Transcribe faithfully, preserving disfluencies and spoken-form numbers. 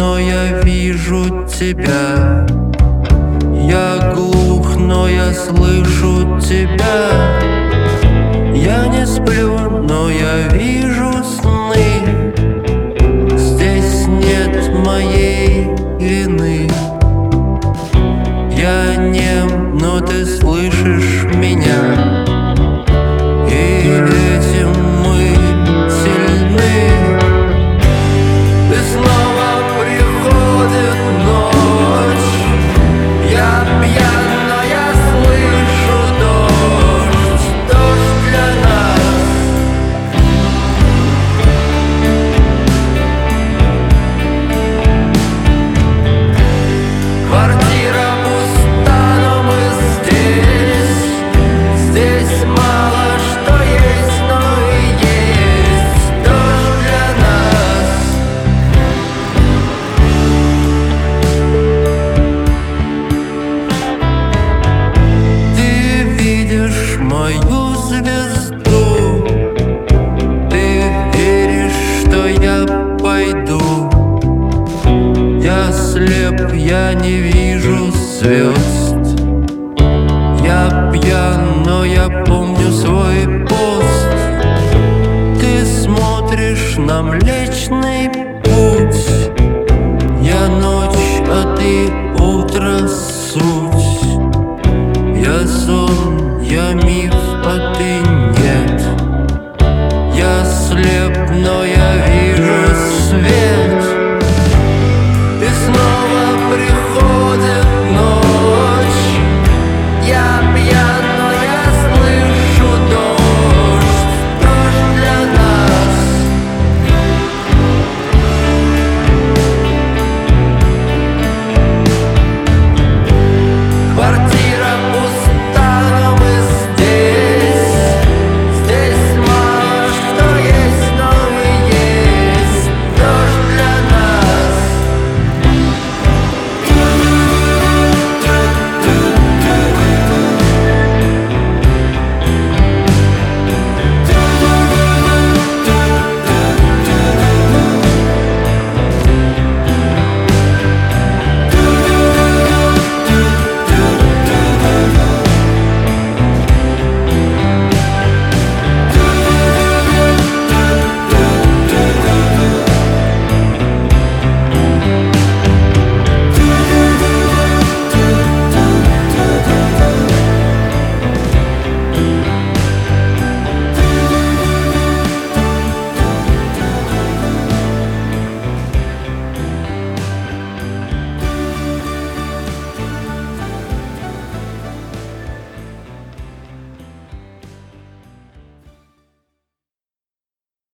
но я вижу тебя. Я глух, но я слышу тебя. Я не сплю, но я вижу сны. Здесь нет моей вины. Я нем, но ты слышишь меня. И этим мы сильны. И снова приходит ночь. Я пьян, но я слышу дождь. Дождь для нас. Квартира пуста, но мы здесь. Здесь мало что есть, но и есть дождь для нас. Ты видишь мою звезду. Ты веришь, что я пойду. Я слеп, я не вижу звезд. Я пьян, но я помню свой пост. Ты смотришь на Млечный Путь. Я ночь, а ты утро суть. Я сон, я миф, а ты нет. Я слеп, но я вижу.